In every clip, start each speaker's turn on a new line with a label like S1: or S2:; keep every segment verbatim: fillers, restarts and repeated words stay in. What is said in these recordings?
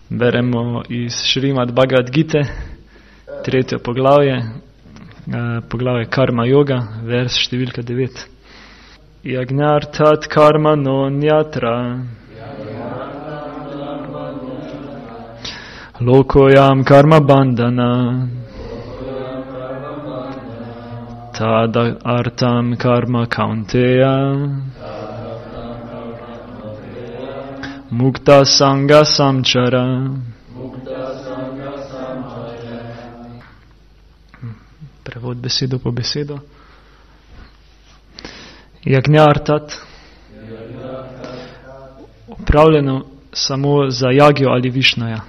S1: Beremo iz Šrimad Bhagavad Gite, tretje poglavje, poglavje Karma Yoga, vers številka devet. Yagnartat karma non yatra lokoyam karma bandhana tada artam karma kaunteya mukta sangha samchara. Prevod besedo po besedo. Yagnartat, opravljeno samo za Jagjo ali Višnoja.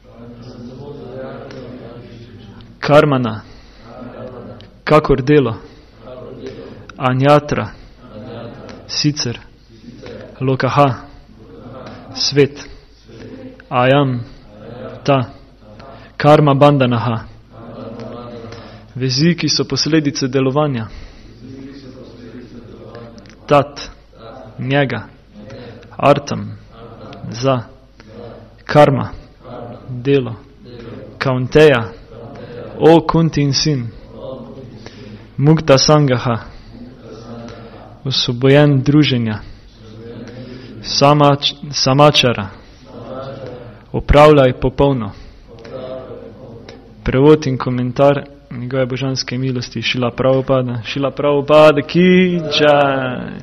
S1: Karmana, kakor delo. Anjatra, sicer. Lokaha, svet. Ayam, ta. Karma bandhanaha, vezi, ki so posledice delovanja. Tat, njega. Artam, za. Karma, delo. Kaunteja, o Kuntin sin. Mukta sangaha, osvobojen druženja. Samač, samačara, opravljaj popolno. Prevod in komentar njegove božanske milosti Šrila Prabhupada. Šrila Prabhupada ki jai.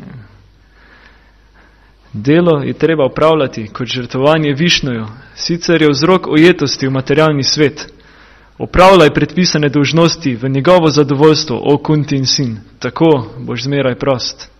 S1: Delo je treba opravljati kot žrtvovanje Višnuju, sicer je vzrok ujetosti v materialni svet. Opravljaj predpisane dolžnosti v njegovo zadovoljstvo, o Kuntin sin, tako boš zmeraj prost.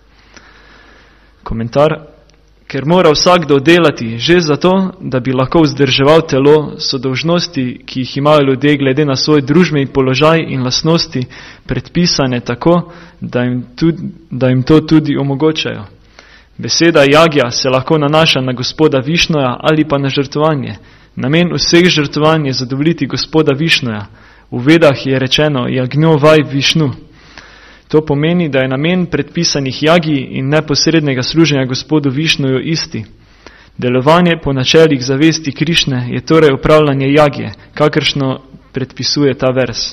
S1: Komentar. Ker mora vsakdo delati že zato, da bi lahko vzdrževal telo, so dolžnosti, ki jih imajo ljudje glede na svoj družbeni položaj in lastnosti, predpisane tako, da jim, tudi, da jim to tudi omogočajo. Beseda jagja se lahko nanaša na gospoda Višnoja ali pa na žrtvovanje. Namen vseh žrtvovanj je zadovoljiti gospoda Višnoja. V Vedah je rečeno jagnjo vaj Višnu. To pomeni, da je namen predpisanih jagi in neposrednega služenja gospodu Višnuju isti. Delovanje po načelih zavesti Krišne je torej upravljanje jagje, kakršno predpisuje ta vers.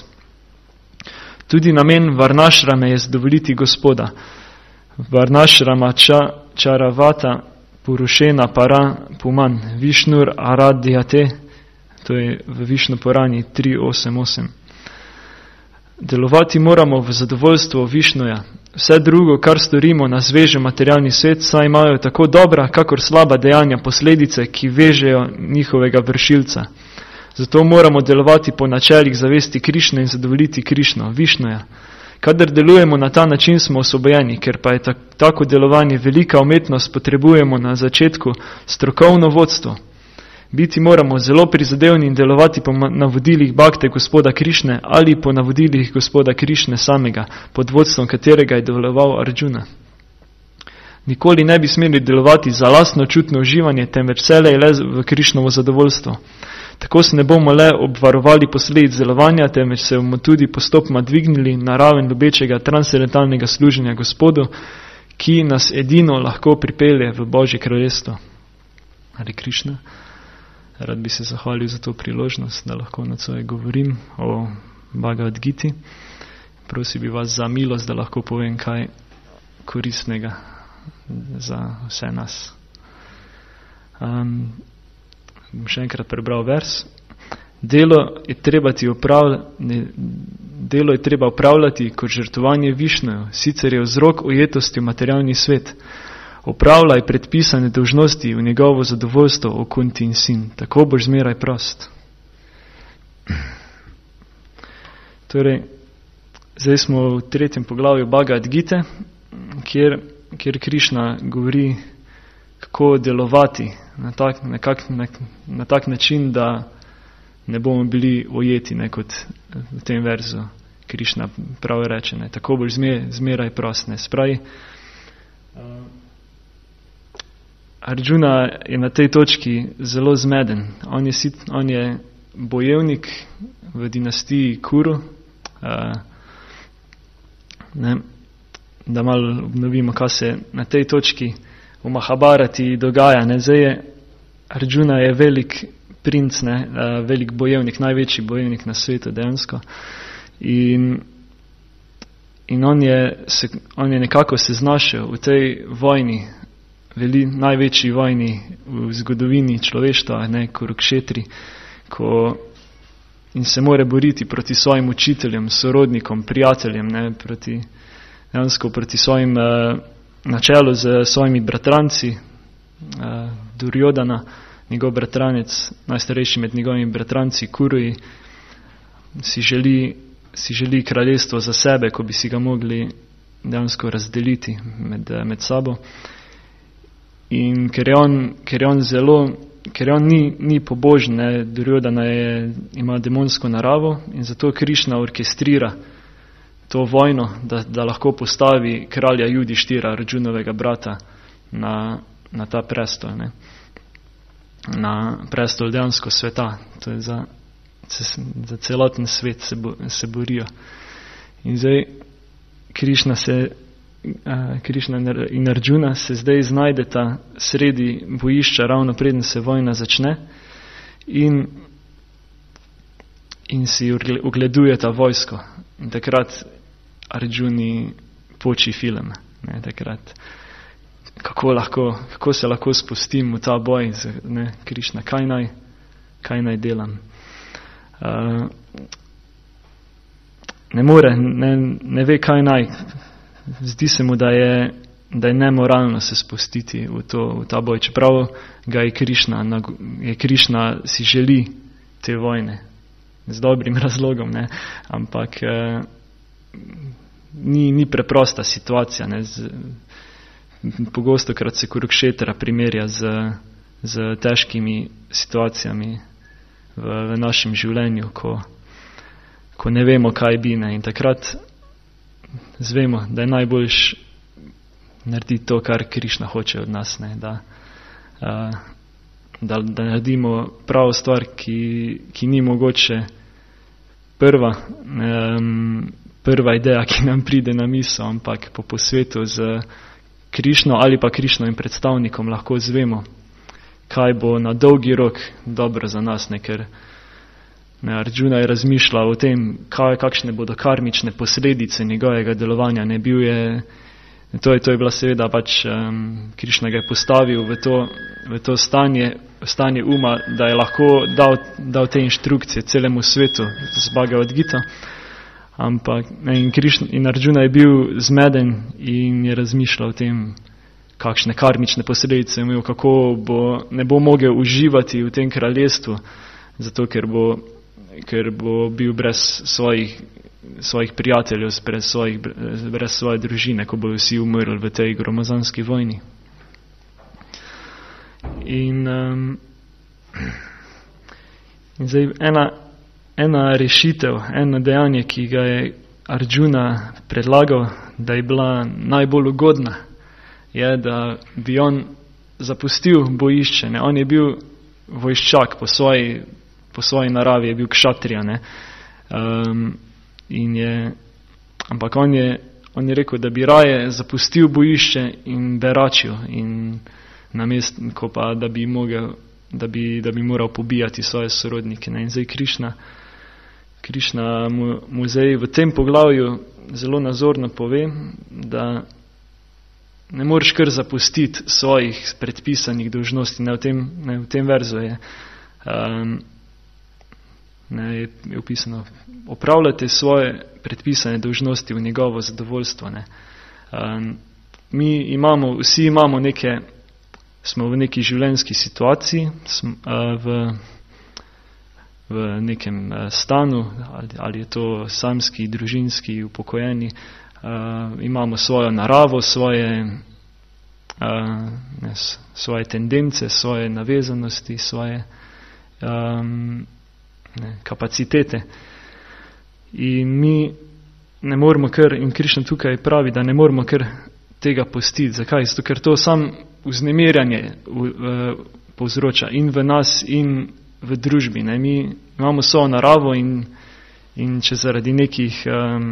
S1: Tudi namen varnašrame je zadovoljiti gospoda. Varnašrama ča, čaravata purušena para puman Višnur aradhyate, to je v Višnu Purani tri osem osem. Delovati moramo v zadovoljstvo Višnuja. Vse drugo, kar storimo, nas veže materialni svet, saj imajo tako dobra, kakor slaba dejanja posledice, ki vežejo njihovega vršilca. Zato moramo delovati po načelih zavesti Krišne in zadovoljiti Krišno, Višnuja. Kadar delujemo na ta način, smo osvobojeni, ker pa je tako delovanje velika umetnost, potrebujemo na začetku strokovno vodstvo. Biti moramo zelo prizadevni in delovati po navodilih bakte gospoda Krišne ali po navodilih gospoda Krišne samega, pod vodstvom katerega je deloval Arjuna. Nikoli ne bi smeli delovati za lastno čutno uživanje, temveč vselej le v Krišnovo zadovoljstvo. Tako se ne bomo le obvarovali posledic delovanja, temveč se bomo tudi postopoma dvignili na raven ljubečega transcendentalnega služenja gospodu, ki nas edino lahko pripelje v Božje kraljestvo. Hare Krišna. Rad bi se zahvalil za to priložnost, da lahko nocoj govorim o Bhagavad Giti. Prosim bi vas za milost, da lahko povem kaj koristnega za vse nas. Um, še enkrat prebral vers. Delo je treba ti opravljati, delo je treba opravljati kot žrtvovanje Višnuju, sicer je vzrok ujetosti v materialni svet. Opravljaj predpisane dolžnosti v njegovo zadovoljstvo, o Kuntin sin, tako boš zmeraj prost. Torej, zdaj smo v tretjem poglavju Bhagavad Gite, kjer, kjer Krišna govori, kako delovati na tak, na, kak, na, na tak način, da ne bomo bili ujeti, ne, kot v tem verzu Krišna prav reče, ne, tako boš zmer, zmeraj prost, ne, spravi. Arjuna je na tej točki zelo zmeden. On je, sit, on je bojevnik v dinastiji Kuru. Uh, ne, da malo obnovimo, kaj se na tej točki v Mahabharati dogaja. Ne. Zdaj je Arjuna je velik princ, ne, velik bojevnik, največji bojevnik na svetu dejansko. In, in on, je se, on je nekako se znašel v tej vojni, veli, največji vojni v zgodovini človeštva, ne, Kurukšetri, ko in se more boriti proti svojim učiteljem, sorodnikom, prijateljem, ne, proti, dejansko proti svojim uh, načelu z svojimi bratranci, uh, Duryodhana, njegov bratranec, najstarejši med njegovimi bratranci, Kuruji, si želi, si želi kraljestvo za sebe, ko bi si ga mogli dejansko razdeliti med, med sabo. In ker je on, ker je on zelo, ker je on ni, ni pobožen, ne, Duryodhana je, ima demonsko naravo in zato Krišna orkestrira to vojno, da, da lahko postavi kralja Judištira, Arjunovega brata, na, na ta prestol, ne. Na prestol dejansko sveta. To je za, za celoten svet se, bo, se borijo. In zdaj Krišna se uh, Krišna in Arjuna se zdaj znajdeta sredi bojišča, ravno preden se vojna začne, in, in si ogledujeta vojsko. In takrat Arjuni poči film. Ne, takrat Kako, lahko, kako se lahko spustim v ta boj, ne, Krišna, kaj naj, kaj naj delam. Uh, ne more, ne, ne ve, kaj naj. Zdi se mu, da je, da je nemoralno se spustiti v, to, v ta boj, čeprav ga je Krišna, je Krišna si želi te vojne, z dobrim razlogom, ne, ampak uh, ni, ni preprosta situacija, ne, z, pogosto krat se Kurukšetra primerja z, z težkimi situacijami v, v našem življenju, ko, ko ne vemo, kaj bi, ne, in takrat zvemo, da je najboljš narediti to, kar Krišna hoče od nas, ne, da, da, da naredimo pravo stvar, ki, ki ni mogoče prva, um, prva ideja, ki nam pride na misel, ampak po posvetu z Krišno ali pa Krišnovim predstavnikom lahko zvemo, kaj bo na dolgi rok dobro za nas, ne, ker ne, Arjuna je razmišljal o tem, kaj, kakšne bodo karmične posledice njegovega delovanja. Ne, bil je, to, je, to je bila seveda pač, um, Krišna ga je postavil v to, v to stanje, stanje uma, da je lahko dal, dal te inštrukcije celemu svetu z Bhagavad Gita. Ampak ne, in, Krišna, in Arjuna je bil zmeden in je razmišljal o tem, kakšne karmične posledice imel, kako bo, ne bo mogel uživati v tem kraljestvu, zato ker bo, ker bo bil brez svojih, svojih prijateljev, brez, svojih, brez svoje družine, ko bodo vsi umrli v tej gromozanski vojni. In, um, in zdaj ena Ena rešitev, eno dejanje, ki ga je Arjuna predlagal, da je bila najbolj ugodna, je, da bi on zapustil bojišče. Ne. On je bil vojščak, po svoji, po svoji naravi je bil kšatrija. Ne. Um, in je, ampak on je, on je rekel, da bi raje zapustil bojišče in beračil, in namesto pa, da bi, mogel, da bi, da bi moral pobijati svoje sorodnike. Ne. In zdaj Krišna Krišna muzej v tem poglavju zelo nazorno pove, da ne moreš kar zapustiti svojih predpisanih dolžnosti. Ne, v, tem, ne, v tem verzu je, um, ne, je, je opisano, opravljate svoje predpisane dolžnosti v njegovo zadovoljstvo. Ne. Um, mi imamo, vsi imamo neke, smo v neki življenjski situaciji, sm, uh, v v nekem stanu, ali, ali je to samski, družinski, upokojeni, uh, imamo svojo naravo, svoje, uh, ne, svoje tendence, svoje navezanosti, svoje um, ne, kapacitete. In mi ne moramo kar, in Krišna tukaj pravi, da ne moramo kar tega pustiti. Zakaj? Zato, ker to sam vznemirjanje uh, povzroča in v nas, in v družbi. Ne. Mi imamo svojo naravo in, in če zaradi nekih um,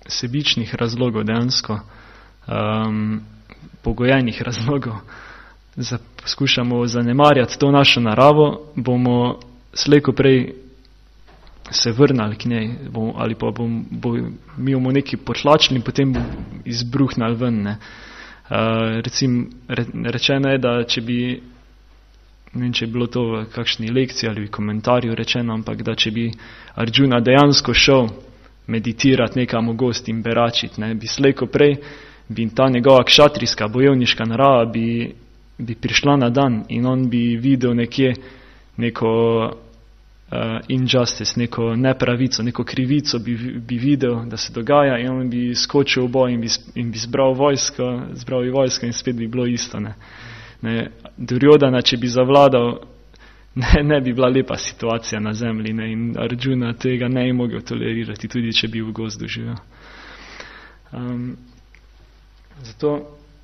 S1: sebičnih razlogov dejansko, um, pogojenih razlogov, za, poskušamo zanemarjati to našo naravo, bomo slejko prej se vrnali k njej, bom, ali pa bom, bo, mi bomo neki potlačili in potem izbruhnali ven. Ne. Uh, recim, re, rečeno je, da če bi, ne vem, če je bilo to v kakšni lekciji ali v komentarju rečeno, ampak da če bi Arjuna dejansko šel meditirati nekam v gost in beračiti, ne, bi slejko prej, bi ta njegova kšatrijska, bojevniška narava bi, bi prišla na dan in on bi videl nekje neko Uh, injustice, neko nepravico, neko krivico bi, bi videl, da se dogaja in on bi skočil v boj in bi, in bi zbral vojsko, zbral bi vojsko in spet bi bilo isto. Ne. Ne, Duryodhana, če bi zavladal, ne, ne bi bila lepa situacija na zemlji, ne, in Arjuna tega ne bi mogel tolerirati, tudi če bi v gozdu živel. Um, zato,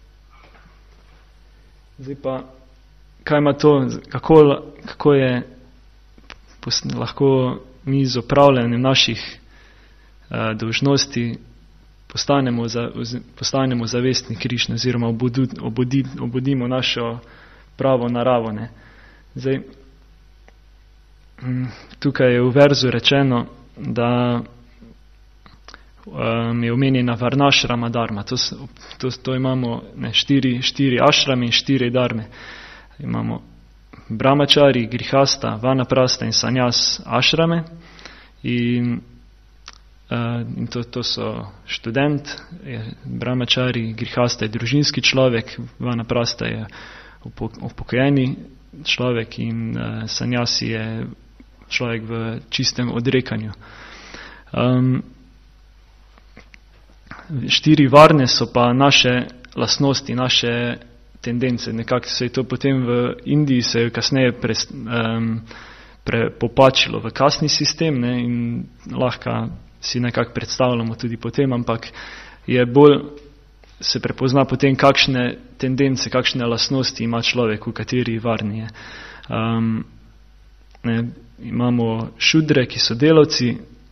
S1: zdaj pa, kaj ima to, kako, kako je lahko mi z opravljanjem naših uh, dolžnosti postanemo, za, postanemo zavestni Krišne oziroma obudi, obudi, obudimo našo pravo naravo. Ne. Zdaj, tukaj je v verzu rečeno, da um, je omenjena varnašrama dharma. To, to, to imamo ne, štiri, štiri ašrame in štiri dharme. Imamo brahmačari, grihasta, vanaprasta in sanjas ašrame in, uh, in to, to so študent, brahmačari, grihasta je družinski človek, vanaprasta je upokojeni človek in uh, sanjasi je človek v čistem odrekanju. Um, štiri varne so pa naše lastnosti, naše tendence, nekako se je to potem v Indiji se je kasneje pre, um, pre, popačilo v kasni sistem, ne, in lahko si nekako predstavljamo tudi potem, ampak je bolj se prepozna potem, kakšne tendence, kakšne lastnosti ima človek, v kateri varni je. Um, ne, imamo šudre, ki so delavci,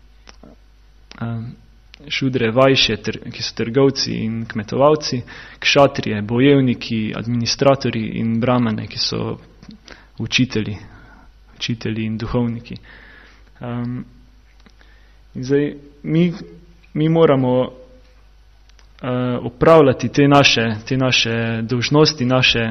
S1: um, šudre vajše, ki so trgovci in kmetovalci, kšatrije, bojevniki, administratori in brahmane, ki so učitelji, učitelji in duhovniki. Um, in zdaj, mi, mi moramo uh, opravljati te naše, te naše dolžnosti, naše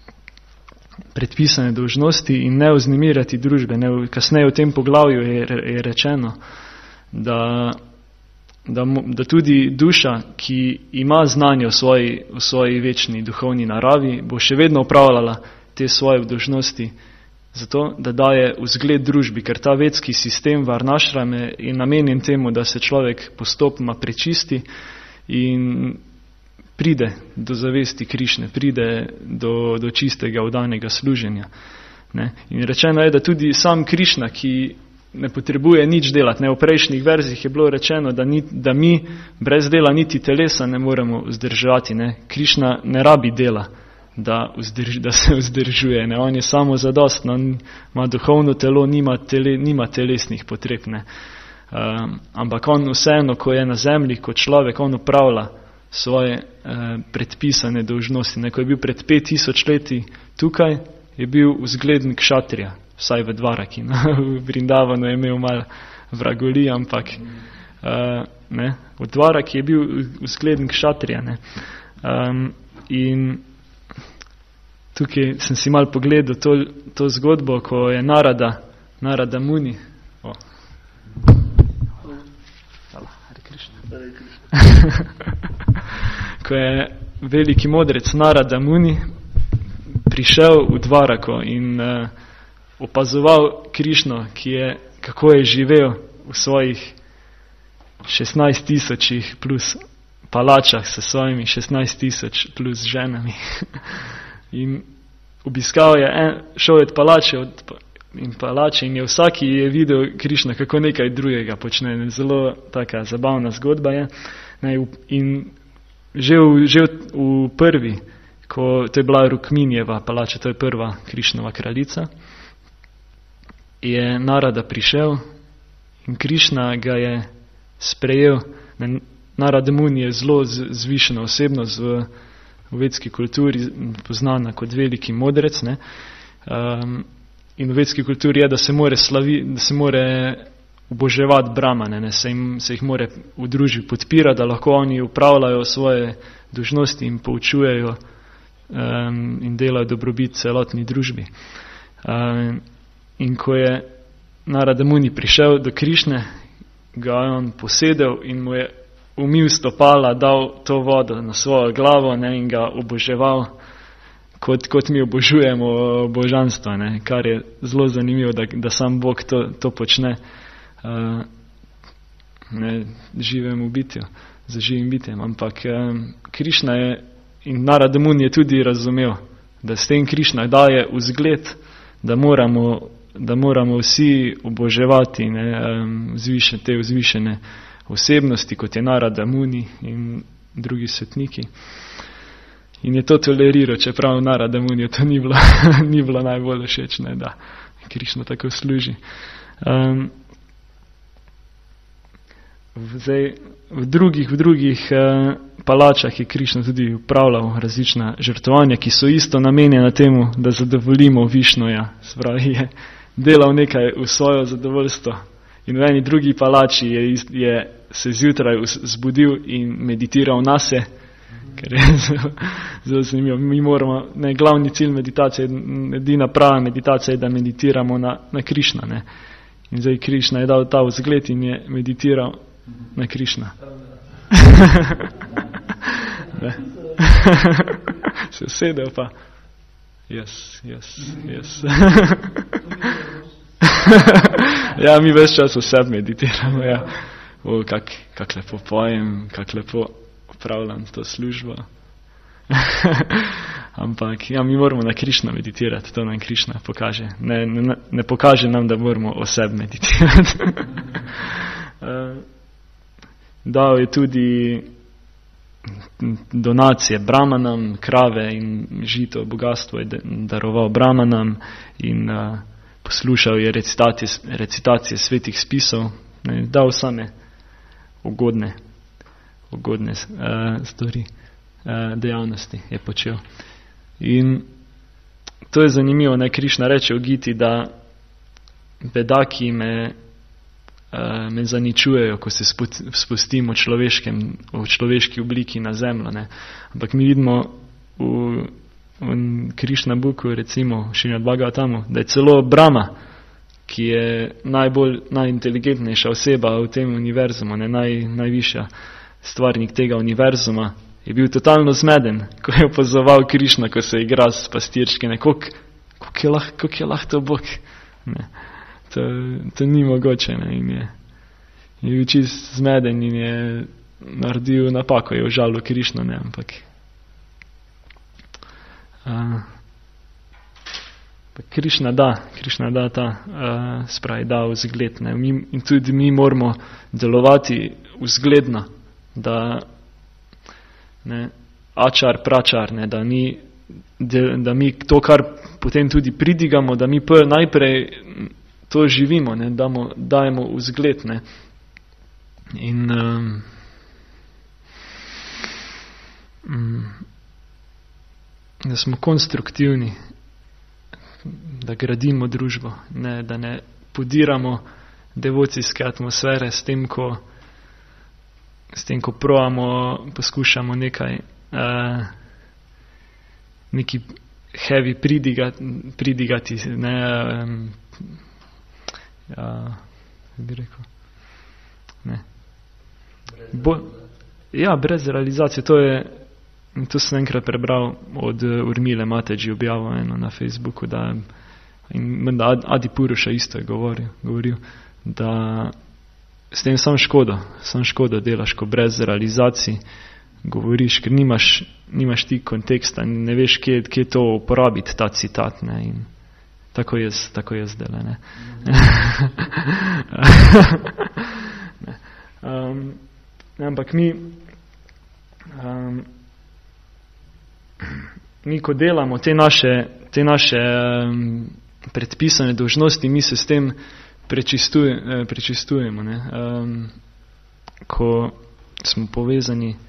S1: predpisane dolžnosti in ne vznemirjati družbe. Ne, kasneje v tem poglavju je, je rečeno, da Da, da tudi duša, ki ima znanje o svoji, o svoji večni duhovni naravi, bo še vedno upravljala te svoje dolžnosti, zato da daje vzgled družbi, ker ta vedski sistem varnašrame je namenjen temu, da se človek postopoma prečisti in pride do zavesti Krišne, pride do, do čistega vdanega služenja. Ne? In rečeno je, da tudi sam Krišna, ki ne potrebuje nič delati. Ne, v prejšnjih verzih je bilo rečeno, da, ni, da mi brez dela niti telesa ne moremo vzdržati. Ne. Krišna ne rabi dela, da, vzdrž, da se vzdržuje. Ne. On je samo zadostno, on ima duhovno telo, nima, tele, nima telesnih potreb. Ne. Um, ampak on vseeno, ko je na zemlji, kot človek, on upravlja svoje uh, predpisane dolžnosti. Ne. Ko je bil pred pet tisoč leti tukaj, je bil vzgleden kšatrija. Vsaj v Dvaraki, no. V Vrindavanu je imel malo vragoli, ampak uh, ne, v Dvaraki je bil vzgleden kšatrija. Ne. Um, in tukaj sem si malo pogledal to, to zgodbo, ko je Narada, Narada Muni, oh. ko je veliki modrec Narada Muni prišel v Dvarako in uh, opazoval Krišno, ki je, kako je živel v svojih šestnajst tisočih plus palačah s svojimi šestnajst tisoč plus ženami. In obiskal je, en, šel je od palače od, in palače in je vsaki je videl Krišno, kako nekaj drugega počne. Zelo taka zabavna zgodba je. Ne, in že v, že v prvi, ko to je bila Rukminjeva palača, to je prva Krišnova kraljica, je Narada prišel in Krišna ga je sprejel. Narada Muni je zelo zvišena osebnost v, v vedski kulturi poznana kot veliki modrec, ne. Um, in v vedski kulturi je, da se more slavi, da se more oboževati Brahmane, ne, se, jim, se jih more v družbi podpira, da lahko oni upravljajo svoje dolžnosti in poučujejo um, in delajo dobrobit celotni družbi. Um, in ko je Narada Muni prišel do Krišne, ga je on posedel in mu je umil stopala, dal to vodo na svojo glavo, ne, in ga oboževal, kot, kot mi obožujemo božanstvo, ne, kar je zelo zanimivo, da, da sam Bog to, to počne. Uh, ne, živemu bitju, za živim bitjem, ampak um, Krišna je in Narada Muni je tudi razumel, da s tem Krišna daje vzgled, da moramo, da moramo vsi oboževati, ne, um, vzviše, te vzvišene osebnosti, kot je Narada Muni in drugi svetniki. In je to toleriral, čeprav Narada Muni to ni bilo, ni bilo najbolj všeč, ne, da Krišna tako služi. Um, Zdaj, v drugih, v drugih eh, palačah je Krišna tudi upravljal različna žrtvovanja, ki so isto namenjena temu, da zadovoljimo Višnuja. Spravi je delal nekaj v svojo zadovoljstvo. In v eni drugi palači je, je se zjutraj zbudil in meditiral nase, ker je zelo, zelo zanimivo. Mi moramo, ne, glavni cilj meditacije, edina prava meditacija je, da meditiramo na, na Krišna. Ne. In zdaj Krišna je dal ta vzgled in je meditiral na Krišna. Se usedel pa. Yes, yes, yes. Ja, mi ves čas vse meditiramo. Ja. O, kak, kak lepo pojem, kak lepo upravljam to službo. Ampak ja, mi moramo na Krišna meditirati, to nam Krišna pokaže. Ne, ne, ne pokaže nam, da moramo o sebi meditirati. uh, dal je tudi donacije Brahmanam, krave in žito, bogatstvo je daroval Brahmanam in uh, poslušal je recitacije, recitacije svetih spisov, ne, dal same ugodne, ugodne uh, stvari, uh, dejavnosti je počel. In to je zanimivo, ne, Krišna reče v Giti, da bedaki me, uh, me zaničujejo, ko se spustim v, v človeški obliki na zemljo. Ne. Ampak mi vidimo v, v Krišna Buku, recimo v Šrimad Bhagavatamu, da je celo Brahma, ki je najbolj, najinteligentnejša oseba v tem univerzumu, ne, naj, najvišja stvarnik tega univerzuma, je bil totalno zmeden, ko je opazoval Krišna, ko se igra s pastirčki, koliko je, lah, je lahko to Bog. Ne. To, to ni mogoče. Ne. In je, je bil čist zmeden in je naredil napako, je užalil Krišno, ne, ampak uh, Krišna da, Krišna da ta, uh, spravi, da vzgled. Ne. Mi, in tudi mi moramo delovati vzgledno, da ne, ačar, pračar, ne, da, ni, de, da mi to, kar potem tudi pridigamo, da mi prv, najprej to živimo, ne, damo, dajemo vzgled. Ne. In um, um, da smo konstruktivni, da gradimo družbo, ne, da ne podiramo devocijske atmosfere s tem, ko s tem, ko probamo, poskušamo nekaj uh, neki heavy pridigati, pridigati ne, um, ja, bi rekel, ne. Bo, ja, brez realizacije, to je, to sem enkrat prebral od Urmile Mateji objavo eno na Facebooku, da, in da Adi Puruša isto je govoril, govoril, da s tem sam škodo, sam škodo delaš, ko brez realizacij govoriš, ker nimaš, nimaš ti konteksta, ne veš, kje, kje to uporabiti, ta citat, ne, in tako jaz, tako jaz dela, ne. ne. Um, ampak mi, um, mi, ko delamo te naše, te naše um, predpisane dolžnosti, mi se s tem prečistuje, prečistujemo, ne. Um, ko smo povezani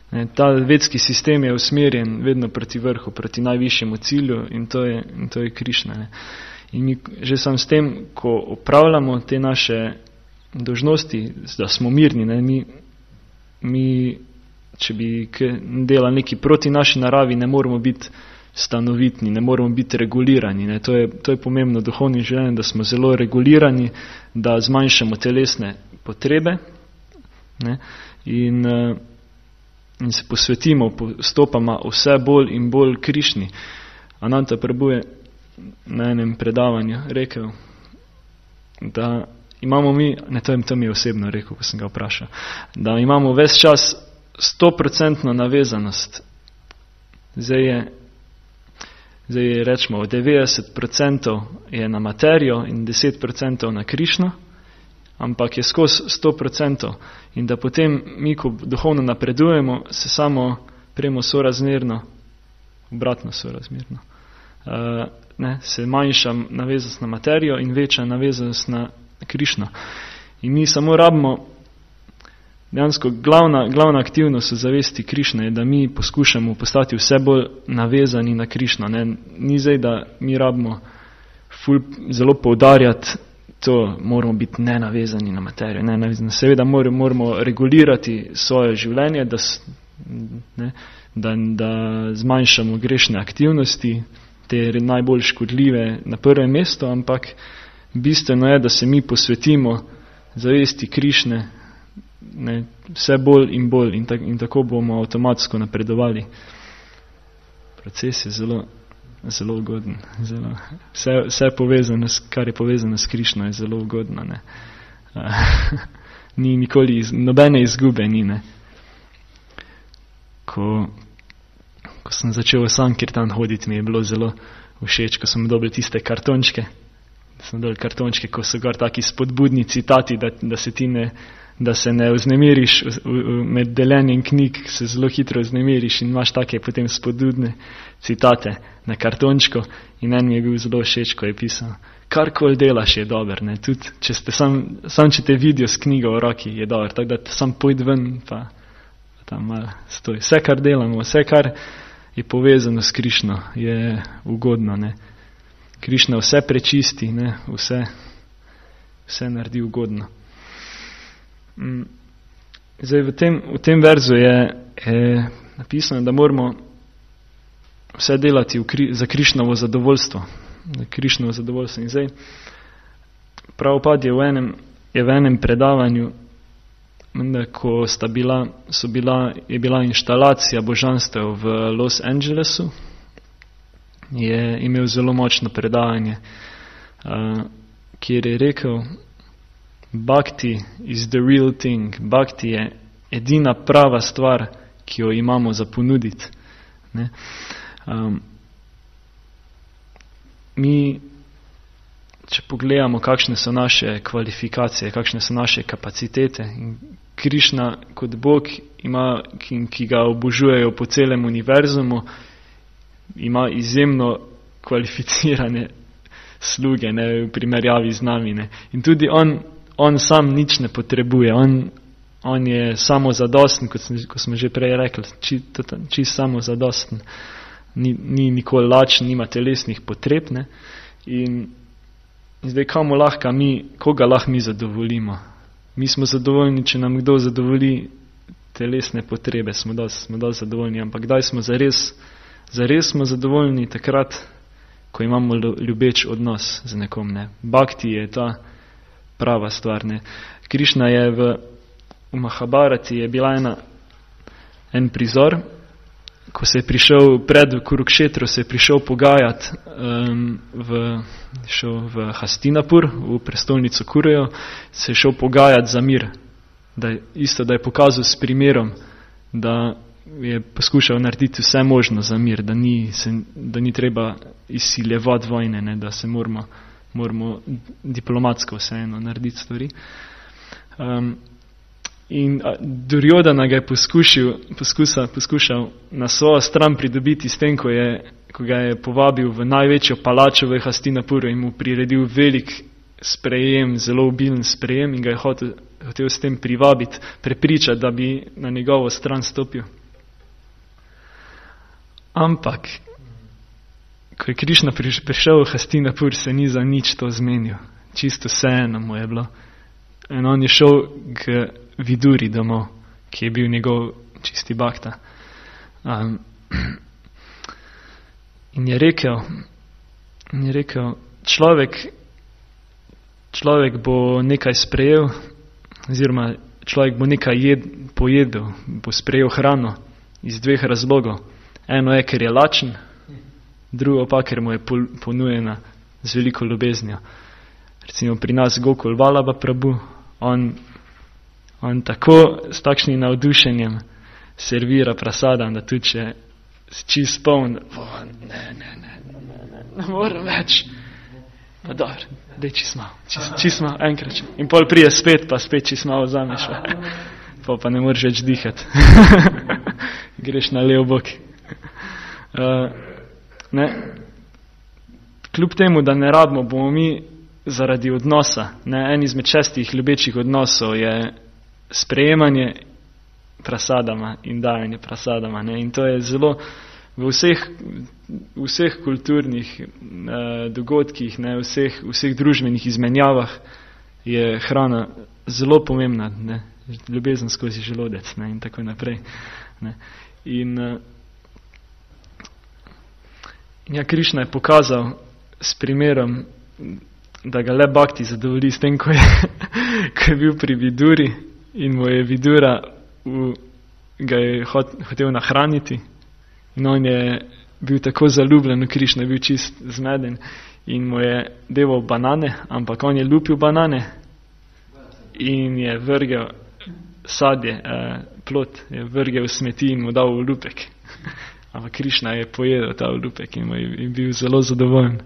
S1: Ne, ta vedski sistem je usmerjen vedno proti vrhu, proti najvišjemu cilju in to je, in to je Krišna. Ne. In mi že sam s tem, ko opravljamo te naše dolžnosti, da smo mirni, ne, mi, mi, če bi delali neki proti naši naravi, ne moramo biti stanovitni, ne moramo biti regulirani. Ne. To je, to je pomembno duhovnim življenjem, da smo zelo regulirani, da zmanjšamo telesne potrebe, ne, in, in se posvetimo postopama vse bolj in bolj Krišni. Ananta Prabhu je na enem predavanju rekel, da imamo mi, ne to, to mi je osebno rekel, ko sem ga vprašal, da imamo ves čas stoprocentno navezanost. Zdaj je, zdaj je rečemo, devetdeset procentov je na materijo in deset procentov na Krišno, ampak je skozi sto procentov in da potem mi, ko duhovno napredujemo, se samo premo sorazmerno, obratno sorazmerno. Uh, ne, se manjša navezanost na materijo in večja navezanost na Krišno. In mi samo rabimo, dejansko glavna, glavna aktivnost v zavesti Krišne je, da mi poskušamo postati vse bolj navezani na Krišno. Ne. Ni zdaj, da mi rabimo ful, zelo poudarjati to, moramo biti nenavezani na materijo. Ne, navezani. Seveda moramo, moramo regulirati svoje življenje, da, ne, da, da zmanjšamo grešne aktivnosti, te najbolj škodljive na prvem mestu, ampak bistveno je, da se mi posvetimo zavesti Krišne, ne, vse bolj in bolj in, tak, in tako bomo avtomatsko napredovali. Proces je zelo, zelo ugoden. Zelo, vse, vse povezano, kar je povezano s Krišno, je zelo ugodno. Ne. Ni nikoli, iz, nobene izgube ni. Ne. Ko Ko sem začel v Sankirtan hoditi, mi je bilo zelo všeč, ko sem dobil tiste kartončke. Sem dobil kartončke, ko so gor taki spodbudni citati, da, da se ti ne, da se ne vznemiriš med deljenjem knjig, se zelo hitro vznemiriš in imaš take potem spodbudne citate na kartončko. In en mi je bil zelo všeč, ko je pisal, karkoli delaš je dober, ne, tudi če ste sam, sam če te vidijo s knjigo v roki, je dober, tako da sam pojdi ven, pa, pa tam malo stoj. Vse, kar delamo, vse, kar je povezano s Krišno, je ugodno. Ne. Krišna vse prečisti, ne, vse, vse naredi ugodno. Zdaj, v tem, v tem verzu je, je napisano, da moramo vse delati v kri, za Krišnovo zadovoljstvo. Za Krišnovo zadovoljstvo. In zdaj, Prabhupada je v enem, je v enem predavanju, ko sta bila, so bila, je bila inštalacija božanstev v Los Angelesu, je imel zelo močno predavanje, uh, kjer je rekel, Bhakti is the real thing. Bhakti je edina prava stvar, ki jo imamo za ponuditi. Ne? Um, mi, če pogledamo, kakšne so naše kvalifikacije, kakšne so naše kapacitete, in Krišna kot Bog, ima, ki, ki ga obožujejo po celem univerzumu, ima izjemno kvalificirane sluge, ne, v primerjavi z nami. Ne. In tudi on, on sam nič ne potrebuje, on, on je samozadosten, kot, kot smo že prej rekli, čist či samozadosten, ni, ni nikoli lačen, nima telesnih potreb. Ne. In zdaj, kamo lahko mi, koga lahko mi zadovoljimo? Mi smo zadovoljni, če nam kdo zadovolji telesne potrebe, smo dosti, smo dosti zadovoljni, ampak kdaj smo zares, zares smo zadovoljni takrat, ko imamo ljubeč odnos z nekom. Ne. Bhakti je ta prava stvar. Ne. Krišna je v, v Mahabharati je bila ena, en prizor, ko se je prišel pred Kurukšetro, se je prišel pogajati um, v, šel v Hastinapur, v prestolnico Kurejo, se je šel pogajati za mir. Da je, isto, da je pokazal s primerom, da je poskušal narediti vse možno za mir, da ni, se, da ni treba izsiljevati vojne, ne, da se moramo, moramo diplomatsko vseeno narediti stvari. Um, In Duryodhana ga je poskušal, poskušal, poskušal na svojo stran pridobiti s tem, ko, je, ko ga je povabil v največjo palačo v Hastinapuru in mu priredil velik sprejem, zelo obilen sprejem in ga je hotel, hotel s tem privabiti, prepričati, da bi na njegovo stran stopil. Ampak, ko je Krišna prišel v Hastinapur, se ni za nič to zmenil. Čisto vseeno mu je bilo. In on je šel k Viduri domov, ki je bil njegov čisti bhakta. Um, in je rekel, in je rekel, človek, človek bo nekaj sprejel, oziroma človek bo nekaj jed, pojedel, bo sprejel hrano iz dveh razlogov. Eno je, ker je lačen, drugo pa, ker mu je ponujena z veliko ljubeznijo. Recimo pri nas Gokul Vallabha Prabhu, on, on tako s takšnim navdušenjem servira prasadam, da tudi če si čist poln, oh, ne, ne, ne, ne, ne, ne moram več. Pa dobro, dej čist malo, čist, čist malo, enkrat. In pol prije spet, pa spet čist malo vzameš. Pa pa ne moreš več dihati. Greš na lev bok. Uh, ne. Kljub temu, da ne rabimo, bomo mi zaradi odnosa, ne, en izmed šestih ljubečih odnosov je sprejemanje prasadama in dajanje prasadama. Ne. In to je zelo v vseh, vseh kulturnih uh, dogodkih, ne, vseh, vseh družbenih izmenjavah je hrana zelo pomembna, ne, ljubezen skozi želodec, ne, in tako naprej. Ne. In uh, ja, Krišna je pokazal s primerom, da ga le bhakti zadovolji s tem, ko je, ko je bil pri Viduri in mu je Vidura v, ga je hot, hotel nahraniti in on je bil tako zaljubljen v Krišno, je bil čist zmeden in mu je deval banane, ampak on je lupil banane in je vrgel sadje, eh, plot, je vrgel smeti in mu dal v lupek. Ampak Krišna je pojedel ta olupek in je bil zelo zadovoljen.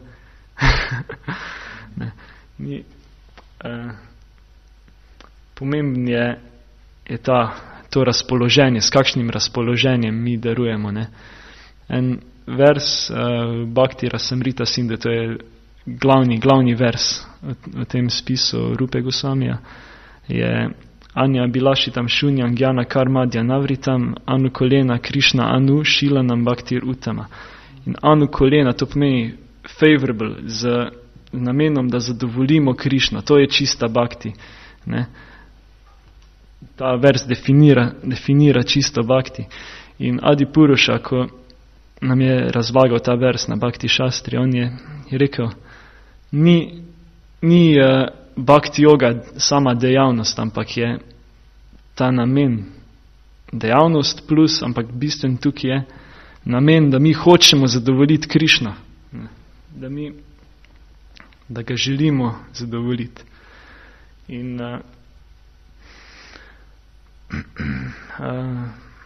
S1: ne, ni, uh, pomembno je, je ta, to razpoloženje, s kakšnim razpoloženjem mi darujemo. Ne. En vers uh, Bhakti Rasamrita Sindhu, to je glavni, glavni vers v, v tem spisu Rupe Gosvamija, je Anja Bilašitam Šunjam Gjana Karmadja Navritam Anu kolena Krišna Anu Šilanam Bhaktir Utama. In Anu kolena, to pomeni favorable, z namenom, da zadovoljimo Krišno. To je čista bhakti. Ne? Ta vers definira, definira čisto bhakti. In Adi Puruša, ko nam je razlagal ta vers na Bhakti Šastri, on je, je rekel, ni, ni uh, bhakti yoga sama dejavnost, ampak je ta namen dejavnost plus, ampak bistven tukaj je namen, da mi hočemo zadovoljiti Krišno, da mi da ga želimo zadovoljiti. In uh, uh,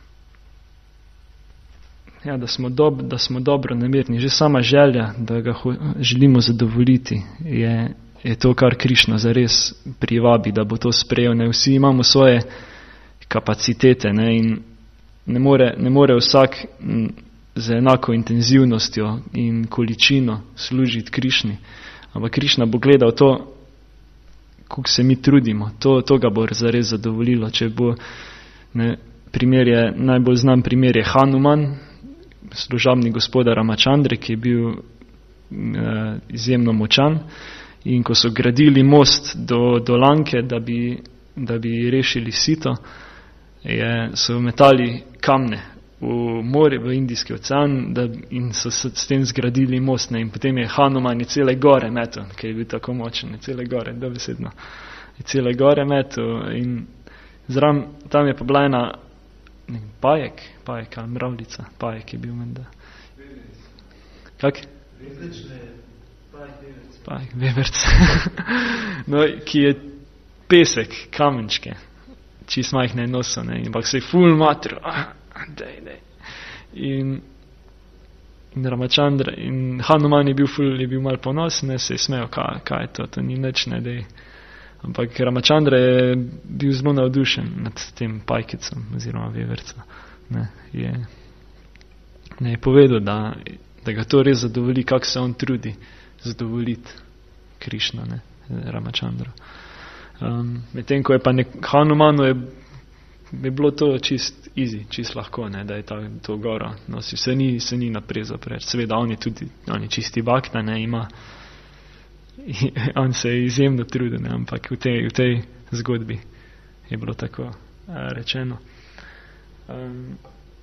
S1: ja, da smo, dob, da smo dobro namerni. Že sama želja, da ga ho, želimo zadovoljiti, je je to, kar Krišna zares privabi, da bo to sprejel. Ne, vsi imamo svoje kapacitete, ne, in ne more, ne more vsak z enako intenzivnostjo in količino služiti Krišni. Ampak Krišna bo gledal to, koliko se mi trudimo. To, to ga bo zares zadovoljilo. Če bo, ne, primer je, najbolj znan primer je Hanuman, služabni gospodar Ramachandre, ki je bil uh, izjemno močan. In ko so gradili most do, do Lanke, da bi, da bi rešili sito, je, so metali kamne v morje, v Indijski ocean, da, in so s, s tem zgradili most. Ne, in potem je Hanuman je cele gore metal, ker je bil tako močen, je cele gore, dobesedno, je cele gore metal. In zram, tam je pa bila ena ne, pajek, pajek ali mravljica, pajek je bil menda. Kak? Pajek, veverc. No, ki je pesek, kamenčke, čist majhne noso, ne, in pak se je ful matro, ah, dej, dej. In, in Ramachandra, in Hanuman je bil ful, je bil mal ponosen, ne, se je smejal, kaj, kaj je to, to ni nič, ne, dej. Ampak Ramachandra je bil zelo navdušen nad tem pajkicom, oziroma vevercem, ne, je, ne, je povedal, da, da ga to res zadovolji, kako se on trudi zadovoljiti Krišno, ne, Ramachandra. Um, medtem, ko je pa nek Hanumanu je bi bilo to čist easy, čist lahko, ne, da je ta, to goro nosi. Se ni, se ni naprezo preč. Seveda, on je tudi, on je čisti bakna, ne, ima, on se je izjemno trudil, ne, ampak v tej, v tej zgodbi je bilo tako a, rečeno. Um,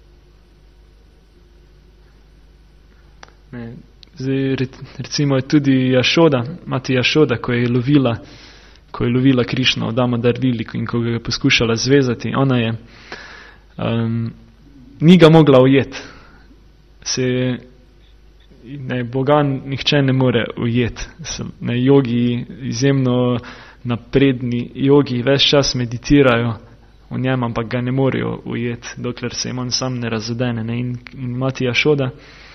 S1: ne, zdaj, recimo je tudi Jašoda, mati Jašoda, ko je lovila ko je lovila Krišno od Damodarili in ko ga je poskušala zvezati, ona je um, ni ga mogla ujeti. Se ne, Boga nihče ne more ujeti. Ne, jogi, izjemno napredni jogi, ves čas meditirajo o njem, ampak ga ne morejo ujeti, dokler se jim on sam ne razodene. Ne. In, in mati Jašoda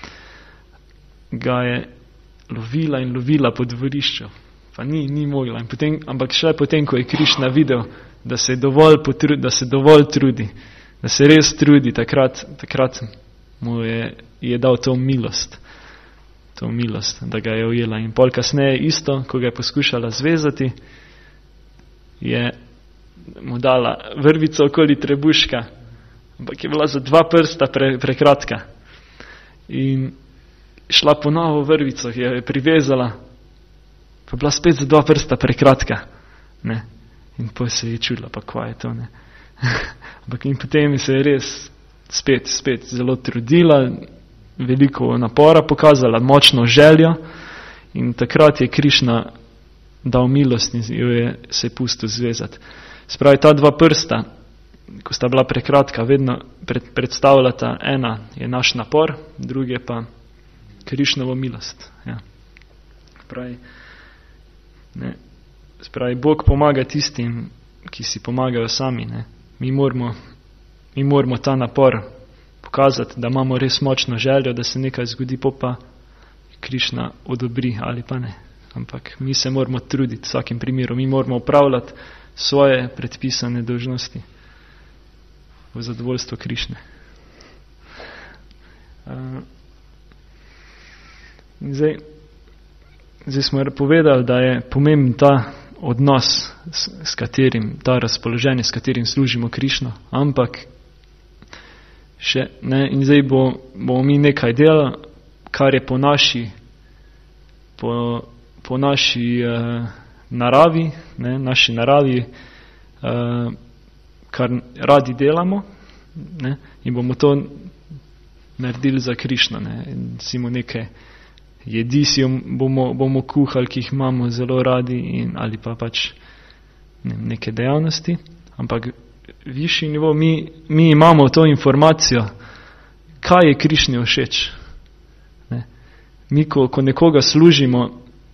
S1: ga je lovila in lovila po dvorišču. Pa ni, ni mogla. In potem, ampak šele potem, ko je Krišna videl, da se dovolj potrudi, da se dovolj trudi, da se res trudi, takrat, takrat mu je, je dal to milost, to milost, da ga je ujela. In pol kasneje isto, ko ga je poskušala zvezati, je mu dala vrvico okoli trebuška, ampak je bila za dva prsta pre, prekratka. In šla po novo vrvico, ki jo je privezala, pa bila spet za dva prsta prekratka. Ne. In potem se je čudila, pa kva je to. Ne. Ampak in potem se je res spet, spet zelo trudila, veliko napora pokazala, močno željo in takrat je Krišna dal milost in jo je se pustil zvezati. Spravi, ta dva prsta, ko sta bila prekratka, vedno pred, predstavljata, ena je naš napor, druge pa Krišnovo milost. Ja. Spravi, ne. Spravi, Bog pomaga tistim, ki si pomagajo sami. Ne. Mi moramo, mi moramo ta napor pokazati, da imamo res močno željo, da se nekaj zgodi, pa Krišna odobri ali pa ne. Ampak mi se moramo truditi v vsakem primeru, mi moramo upravljati svoje predpisane dolžnosti v zadovoljstvo Krišne. Uh, zdaj, zdaj smo povedali, da je pomemben ta odnos, s, s katerim, ta razpoloženje, s katerim služimo Krišno, ampak še, ne, in zdaj bo, bomo mi nekaj delali, kar je po naši, po, po naši uh, naravi, ne, naši naravi, uh, kar radi delamo, ne, in bomo to naredili za Krišno. Ne, in simo neke jedi si bomo, bomo kuhali, ki jih imamo zelo radi, in, ali pa pač ne, neke dejavnosti, ampak višji nivo, mi, mi imamo to informacijo, kaj je Krišni všeč. Ne. Mi, ko, ko nekoga služimo,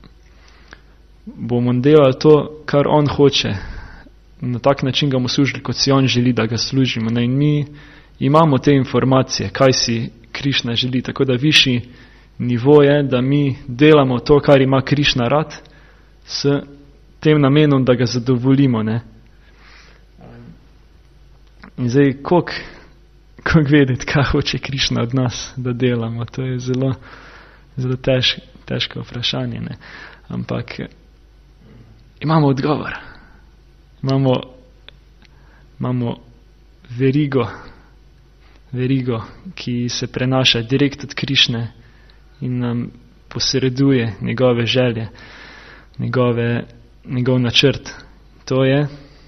S1: bomo delali to, kar on hoče. Na tak način ga bomo služili, kot si on želi, da ga služimo. Ne. In mi imamo te informacije, kaj si Krišna želi. Tako da višji nivo je, da mi delamo to, kar ima Krišna rad, s tem namenom, da ga zadovoljimo. Ne. In zdaj, koliko kolik vedeti, kaj hoče Krišna od nas, da delamo, to je zelo, zelo težko, težko vprašanje. Ne. Ampak imamo odgovor. Imamo, imamo verigo, verigo, ki se prenaša direkt od Krišne in nam posreduje njegove želje, njegove, njegov načrt. To je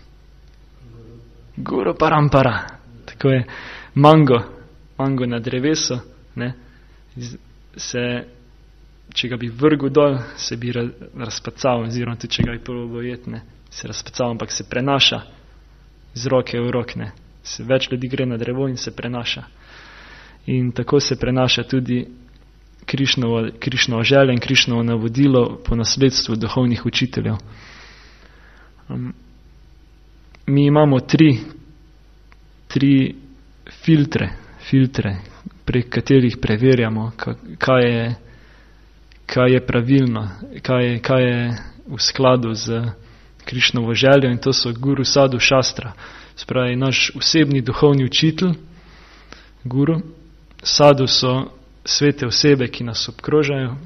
S1: Guru Parampara. Tako je mango, mango na drevesu, ne, se, če ga bi vrgel dol, se bi razpacal, oziroma tudi, če ga bi probo jetne, se razpacal, ampak se prenaša iz roke v rok, ne. Se več ljudi gre na drevo in se prenaša. In tako se prenaša tudi Krišnovo, Krišnovo želje in Krišnovo navodilo po nasledstvu duhovnih učiteljev. Um, mi imamo tri, tri filtre, filtre, prek katerih preverjamo, kaj je, kaj je pravilno, kaj je, kaj je v skladu z Krišnovo željo, in to so Guru, Sadhu, Šastra. Spravi, naš osebni duhovni učitelj, Guru, Sadhu so svete osebe, ki nas obkrožajo,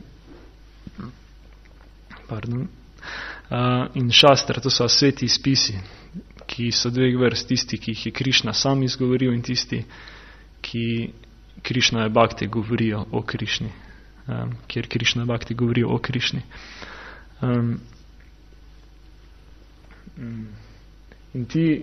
S1: pardon, uh, in Šastra, to so sveti izpisi, ki ki so dveh vrst, tisti, ki jih je Krišna sam izgovoril in tisti, ki Krišna Bhakti govorijo o Krišni, um, kjer Krišna Bhakti govorijo o Krišni. Um, in ti,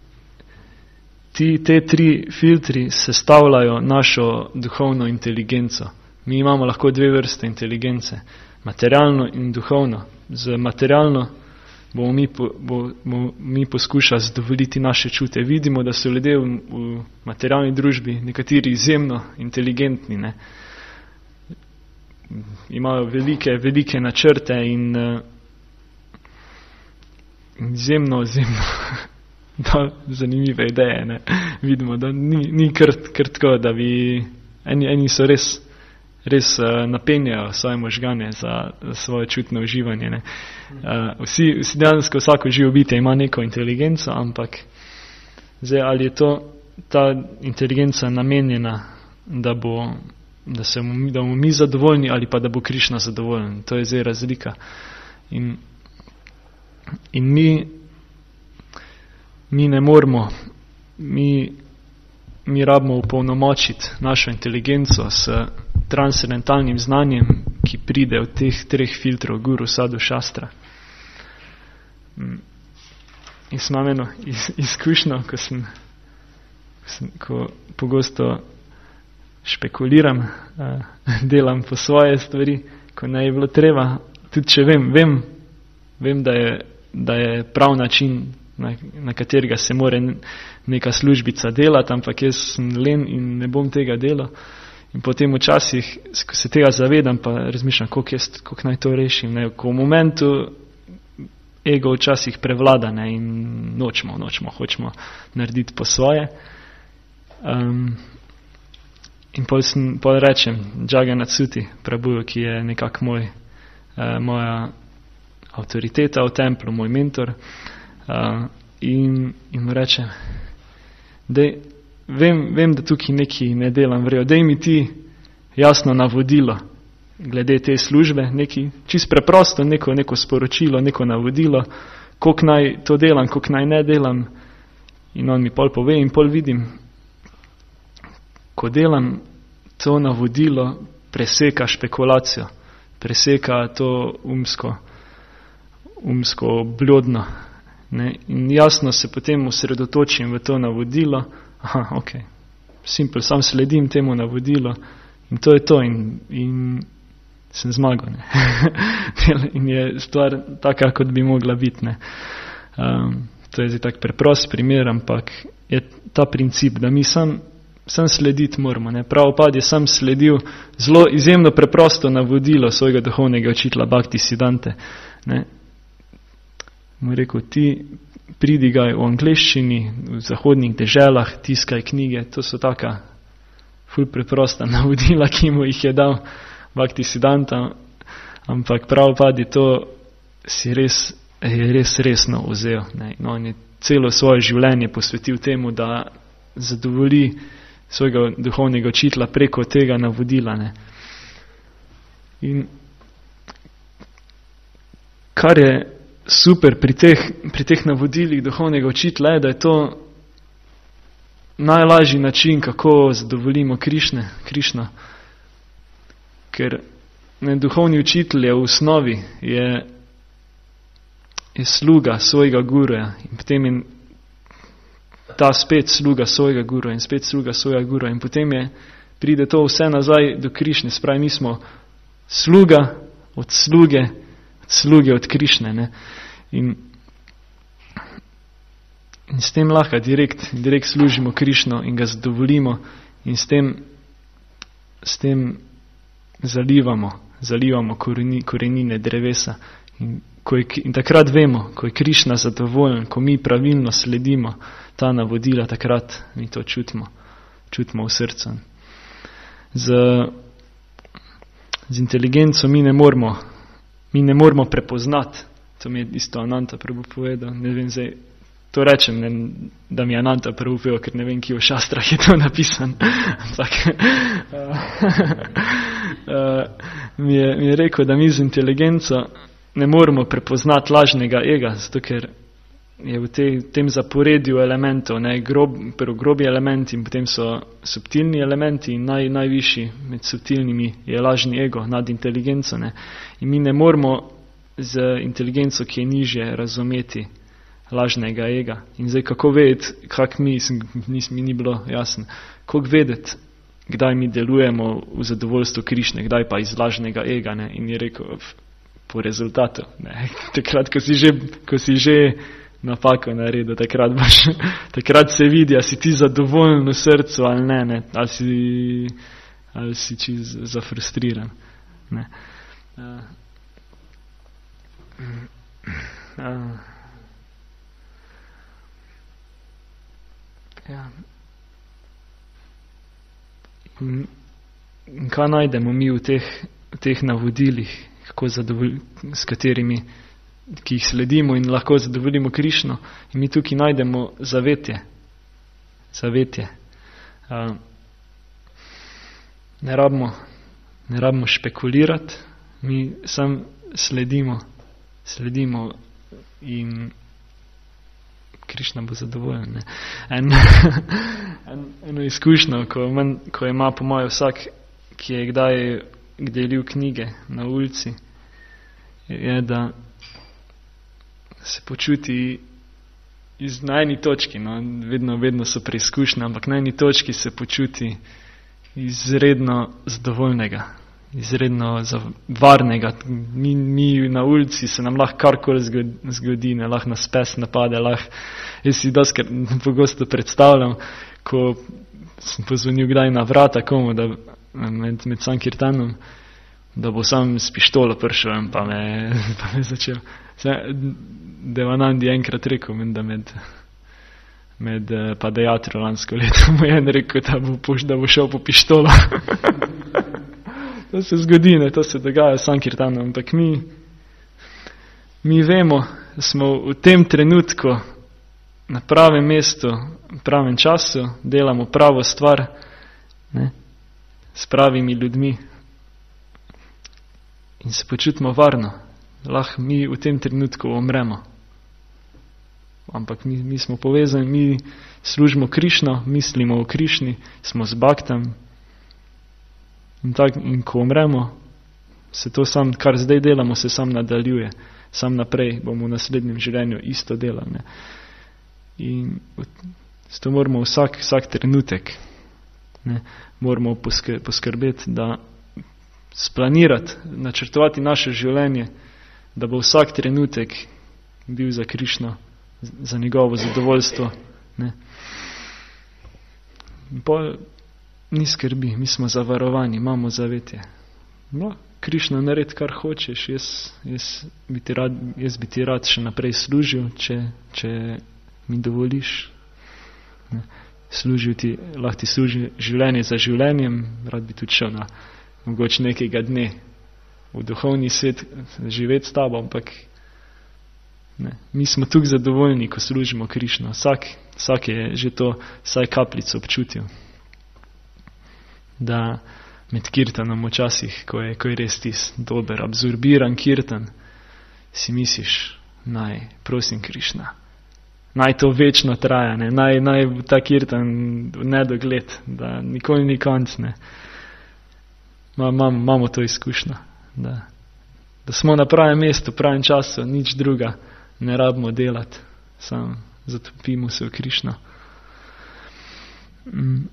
S1: ti, te tri filtri sestavljajo našo duhovno inteligenco. Mi imamo lahko dve vrste inteligence, materialno in duhovno. Z materialno bomo mi, po, bo, bomo mi poskušali zadovoljiti naše čute. Vidimo, da so ljudje v, v materialni družbi nekateri izjemno inteligentni, ne? Imajo velike, velike načrte in uh, izjemno, izjemno da, zanimive ideje. Ne? Vidimo, da ni, ni kar, kar tako, da bi eni, eni so res, res uh, napenjajo svoje možgane za, za svoje čutno uživanje. Ne? Uh, vsi, vsi dejansko vsako živo bitje ima neko inteligenco, ampak zdaj, ali je to, ta inteligenca namenjena, da bo da, se, da bomo mi zadovoljni ali pa da bo Krišna zadovoljen. To je zdaj razlika. In, in mi, mi ne moramo, mi, mi rabimo upolnomočiti našo inteligenco s transcendentalnim znanjem, ki pride od teh treh filtrov, guru, sadhu, šastra. In sem imel eno iz, izkušnjo, ko sem, ko, sem, ko pogosto špekuliram, uh, delam po svoje stvari, ko ne je bilo treba, tudi če vem, vem, vem da, je, da je prav način, na, na katerega se more neka službica delati, ampak jaz sem len in ne bom tega delal. In potem včasih, ko se tega zavedam, pa razmišljam, koliko, jaz, koliko naj to rešim. Ne? Ko v momentu ego včasih prevlada, ne? In nočemo, nočemo, hočemo narediti po svoje. Um, In pol, sem, pol rečem Jagannath Suti, Prabhuju, ki je nekako moj, uh, moja avtoriteta v templu, moj mentor, uh, in, in mu rečem, dej, vem, vem, da tukaj neki ne delam vrejo, dej mi ti jasno navodilo glede te službe, neki čist preprosto, neko, neko sporočilo, neko navodilo, koliko naj to delam, koliko naj ne delam. In on mi pol pove in pol vidim, ko delam, to navodilo preseka špekulacijo, preseka to umsko, umsko blodno. Ne? In jasno se potem osredotočim v to navodilo, aha, ok, simple, sam sledim temu navodilo in to je to in, in sem zmagal. Ne? In je stvar taka, kot bi mogla biti. Ne? Um, to je zdaj tak preprost primer, ampak je ta princip, da mi sam Sam slediti moramo. Ne? Prabhupada je sam sledil zelo izjemno preprosto navodilo svojega duhovnega učitelja Bhakti Siddhante. Ne? Mu je rekel, ti pridigaj v angleščini, v zahodnih deželah, tiskaj knjige, to so taka ful preprosta navodila, ki mu jih je dal Bhakti Siddhanta, ampak Prabhupada je to si res, je res resno vzel. Ne? In on je celo svoje življenje posvetil temu, da zadovolji svojega duhovnega učitelja preko tega navodila. Ne. In kar je super pri teh, pri teh navodilih duhovnega učitelja je, da je to najlažji način, kako zadovoljimo Krišne, Krišno. Ker ne, duhovni učitelj je v osnovi je, je sluga svojega guruja in potem je ta spet sluga svojega guru in spet sluga svojega guru in potem je, pride to vse nazaj do Krišne, spravi mi smo sluga od sluge, od sluge od Krišne. Ne? In, in s tem lahko direkt, direkt služimo Krišno in ga zadovoljimo in s tem, s tem zalivamo, zalivamo koreni, korenine drevesa. In, ko je, in takrat vemo, ko je Krišna zadovoljen, ko mi pravilno sledimo ta navodila, takrat mi to čutimo, čutimo v srcu. Z, z inteligenco mi ne moramo, mi ne moramo prepoznati, to mi je isto Ananta Prabhu povedal, ne vem zdaj, to rečem, ne, da mi je Ananta Prabhu povedal, ker ne vem, ki v šastrah je to napisan, ampak mi, je, mi je rekel, da mi z inteligenco ne moramo prepoznati lažnega ega, zato ker je v tej, tem zaporedju elementov, ne, grob, prvo grobi elementi in potem so subtilni elementi in naj, najvišji med subtilnimi je lažni ego nad inteligenco. Ne. In mi ne moramo z inteligenco, ki je nižje, razumeti lažnega ega. In zdaj kako vedeti, kak mi, nis, mi ni bilo jasno, kako vedeti, kdaj mi delujemo v zadovoljstvu Krišne, kdaj pa iz lažnega ega. Ne. In je rekel, po rezultatu. Ne. Takrat, ko si že, ko si že napako naredil, takrat, baš, takrat se vidi, a si ti zadovoljen v srcu ali ne, ne. Ali, si, ali si čist zafrustriran. Ne. Uh, uh, ja. In, in kaj najdemo mi v teh, v teh navodilih, kako zadovolj, s katerimi, ki jih sledimo in lahko zadovoljimo Krišno. In mi tukaj najdemo zavetje. Zavetje. Uh, ne rabimo, ne rabimo špekulirati, mi sam sledimo, sledimo in Krišna bo zadovoljen. Ne. En, en, eno izkušnjo, ko, man, ko ima po moje vsak, ki je kdaj delil knjige na ulici, je, da se počuti iz, na eni točki, no, vedno, vedno so preizkušnje, ampak na eni točki se počuti izredno zadovoljnega, izredno varnega. Mi, mi na ulici se nam lahko karkoli zgodi, ne, lahko nas pes napade, lahko, jaz si doskrat pogosto predstavljam, ko sem pozvonil kdaj na vrata komu, da med, med Sankirtanom, da bo sam s pištolo prišel in pa me, pa me začel. Devanandi je enkrat rekel, da med, med padejatro lansko leto mu je en rekel, da bo, da bo šel po pištolo. To se zgodi, ne, to se dogaja s Sankirtanom, ampak mi, mi vemo, da smo v tem trenutku na pravem mestu, v pravem času, delamo pravo stvar, ne, s pravimi ljudmi in se počutimo varno. Lahko mi v tem trenutku umremo. Ampak mi, mi smo povezani, mi služimo Krišno, mislimo o Krišni, smo z Bhaktam. In, tak, in ko umremo, se to sam, kar zdaj delamo, se sam nadaljuje. Sam naprej bomo v naslednjem življenju isto delali. Ne. In zato moramo vsak, vsak trenutek, ne, moramo poskr, poskrbeti, da splanirati, načrtovati naše življenje, da bo vsak trenutek bil za Krišno, za njegovo zadovoljstvo. Ne. Pol ni skrbi, mi smo zavarovani, imamo zavetje. No, Krišno, naredi kar hočeš, jaz, jaz, bi ti rad, jaz bi ti rad še naprej služil, če, če mi dovoliš. Ne. Služil ti, lahko ti služi življenje za življenjem, rad bi tudi šel na mogoče nekega dne v duhovni svet živeti s tabo, ampak ne. Mi smo tukaj zadovoljni, ko služimo Krišno. Vsak, vsak je že to vsaj kapljico občutil. Da med kirtanom včasih, ko je, ko je res tis dober, absorbiran kirtan, si misliš, naj, prosim Krišna, naj to večno traja, ne, naj, naj ta kirtan v nedogled, da nikoli ni konc, ne. Imamo to izkušnjo, da, da smo na pravem mestu, pravem času, nič druga ne rabimo delati, samo zatopimo se v Krišno. Mm.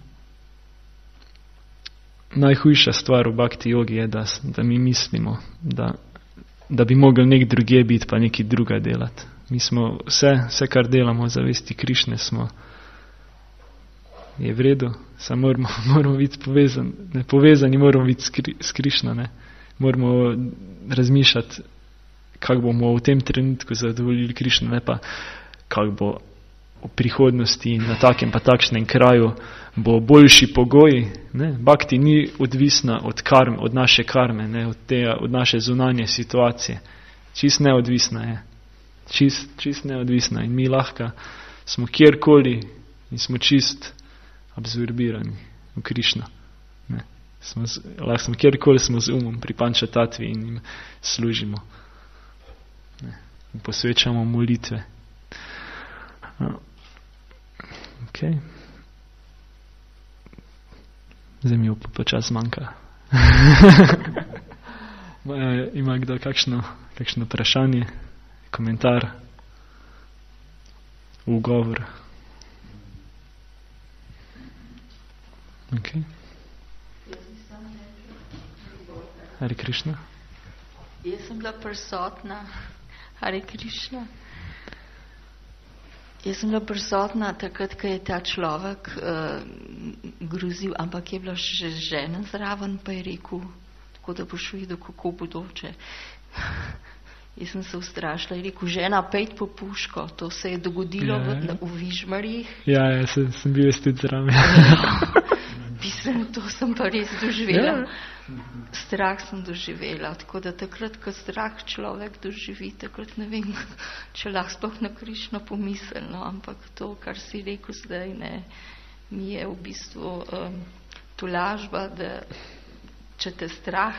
S1: Najhujša stvar v bhakti jogi je, da, da mi mislimo, da, da bi mogli nek drugje biti, pa neki druga delati. Mi smo vse, vse kar delamo zavesti Krišne, smo je v redu, samo moramo, moramo biti povezani, ne povezani, moramo biti skri, s Krišno, ne. Moramo razmišljati, kako bomo v tem trenutku zadovoljili Krišno, ne pa kako bo v prihodnosti na takem pa takšnem kraju bo boljši pogoji. Ne. Bhakti ni odvisna od, karm, od naše karme, ne, od, te, od naše zunanje situacije. Čist neodvisna je. Čist, čist neodvisna in mi lahko smo kjerkoli in smo čist absorbirani v Krišno. Ne. Smo, lahko smo kjerkoli smo z umom pri Panča Tatvi in jim služimo. Ne. In posvečamo molitve. Okay. Zdaj mi pa počas manjka. Ima kdo kakšno, kakšno vprašanje, komentar, ugovor? Okay. Hare Krishna.
S2: Jaz sem bila prisotna. Hare Krishna. Jaz sem bila prisotna takrat, ko je ta človek uh, grozil, ampak je bila še žena zraven, pa je rekel, tako da boš videl, kako bodoče. Jaz sem se ustrašila in rekel, žena, pejt po puško. To se je dogodilo ja, v, v Vižmarjih.
S1: Ja, ja, sem, sem bil jaz tudi zraven.
S2: Mislim, to sem pa res doživela. Ja. Strah sem doživela, tako da takrat, ko strah človek doživi, takrat ne vem, če lahko sploh na Krišno pomislim, no, ampak to, kar si rekel zdaj, ne, mi je v bistvu um, tolažba, da če te strah,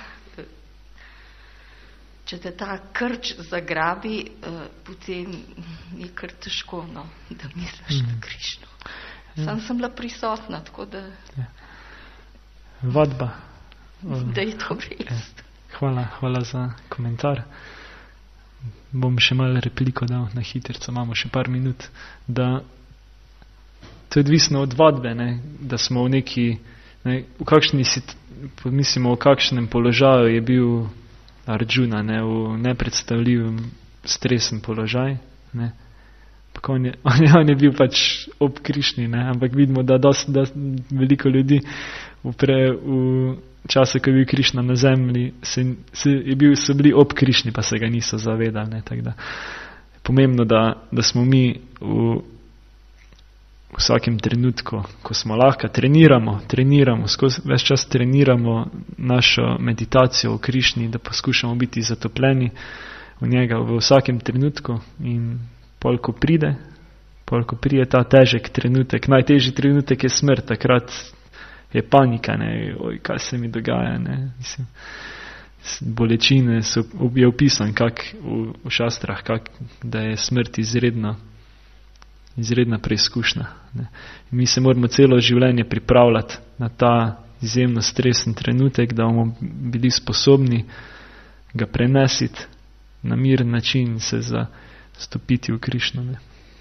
S2: če te ta krč zagrabi, uh, potem je kar težko, no, da misliš mm. na Krišno. Ja. Sam sem bila prisotna, tako da...
S1: Ja. Vadba.
S2: Da je to res.
S1: Hvala, hvala za komentar. Bom še malo repliko dal na hitrico, imamo še par minut, da to je odvisno od vadbe, ne, da smo v neki, ne, v kakšni, mislimo, v kakšnem položaju je bil Arjuna, ne, v nepredstavljivem stresen položaj, ne. On je, on, je, on je bil pač ob Krišni, ne? Ampak vidimo, da dost, dost veliko ljudi v, pre, v času, ko je bil Krišna na zemlji, se, se, je bil, so bili ob Krišni, pa se ga niso zavedali. Ne? Tak da, pomembno, da, da smo mi v, v vsakem trenutku, ko smo lahko, treniramo, treniramo, skozi ves čas treniramo našo meditacijo v Krišni, da poskušamo biti zatopljeni v njega v vsakem trenutku in pol, ko pride, pol, ko pride ta težek trenutek, najtežji trenutek je smrt, takrat je panika, ne, oj, kaj se mi dogaja, ne, mislim, bolečine so, je opisan, kak v, v šastrah, kak, da je smrt izredna, izredna preizkušnja, ne. Mi se moramo celo življenje pripravljati na ta izjemno stresen trenutek, da bomo bili sposobni ga prenesiti na miren način in se za stopiti v Krišno. Ne.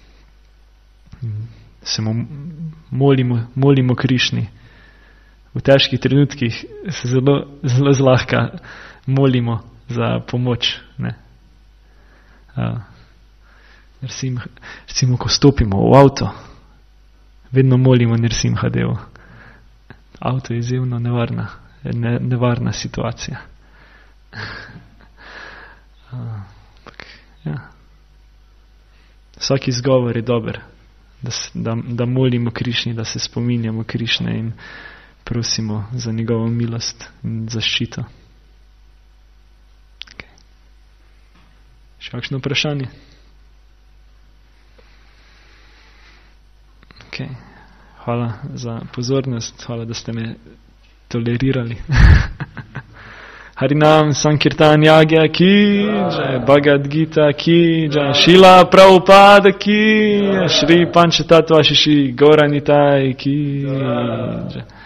S1: Se mu molimo, molimo Krišni. V težkih trenutkih se zelo, zelo zlahka molimo za pomoč. Ne. Uh, recimo, recimo, ko stopimo v avto, vedno molimo Nrsimha Devu. Avto je izjemno nevarna, ne, nevarna situacija. uh, pak, ja. Vsak izgovor je dober, da, da, da molimo Krišni, da se spominjamo Krišne in prosimo za njegovo milost in zaščito. Okay. Še kakšno vprašanje? Okay. Hvala za pozornost, hvala, da ste me tolerirali. Harinam Sankirtan Yagya ki jai, Bhagavad Gita ki jai, Srila Prabhupada ki, Shri Panchatattva Shishi Gaura Nitai ki jai.